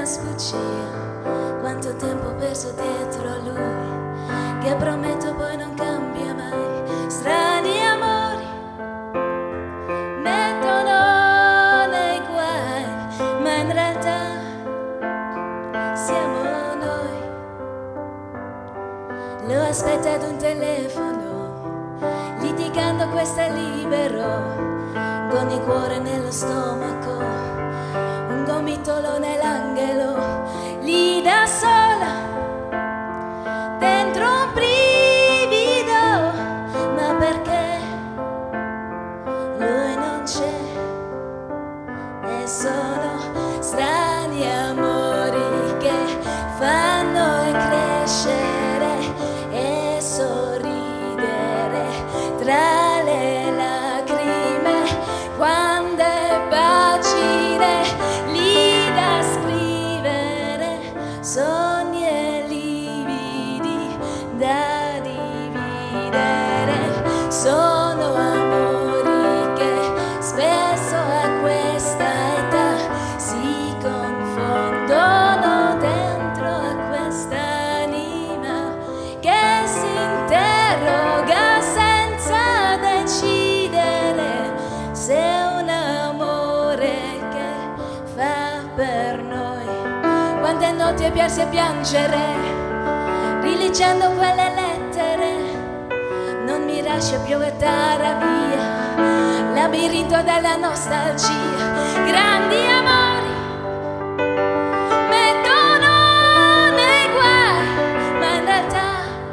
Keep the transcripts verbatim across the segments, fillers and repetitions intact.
sfuggire quanto tempo ho perso dietro a lui, che prometto poi non cambia mai. Strani amori mettono nei guai, ma in realtà siamo noi. Lo aspetta ad un telefono, litigando questo è libero, con il cuore nello stomaco, un gomitolo nell'angelo, lì da sola, dentro un brivido, ma perché lui non c'è? E sono strani amori che fanno crescere e sorridere tra le lacrime, quando è facile lì da scrivere, sogni e lividi da dividere. Sono amori che spesso a questa età si confondono dentro a quest'anima che si interroga senza decidere se è un amore che fa per noi. Quante notti ho persi a piangere, rileggendo quelle lettere, non mi lascio più gettare via, labirinto della nostalgia. Grandi amori mettono nei guai, ma in realtà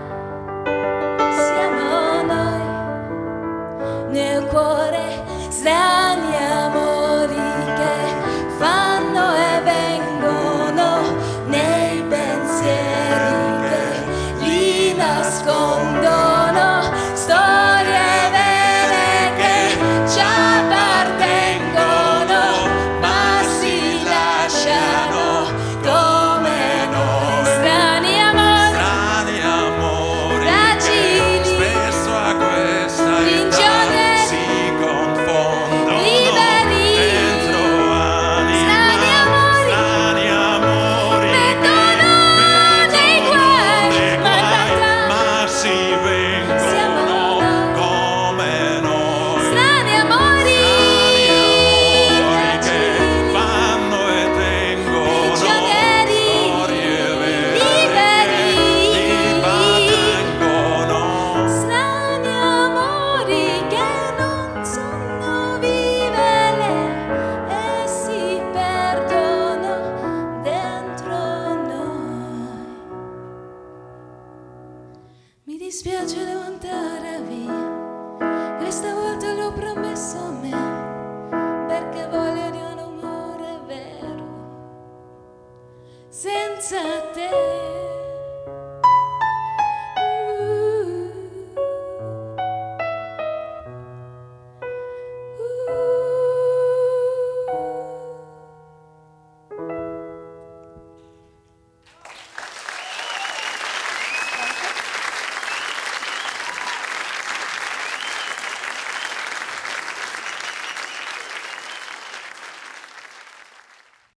siamo noi. Nel cuore strani amori che fanno e vengono nei pensieri che li nascondono, storie vere che ci appartengono, ma si lasciano come noi. Strani amori, Strani amori fragili, che spesso a questa età prigionieri, si confondono liberi. dentro anima. Strani amori Strani amori mettono nei guai, ma in realtà ma si siamo vengono noi. come noi. Strani amori, Amori che fragili, fanno e tengono prigionieri, storie vere liberi. che appartengono. Strani amori che non sanno vivere e si perdono dentro noi. Mi dispiace, devo andare via, questa volta l'ho promesso a me, perché voglio di un amore vero senza te.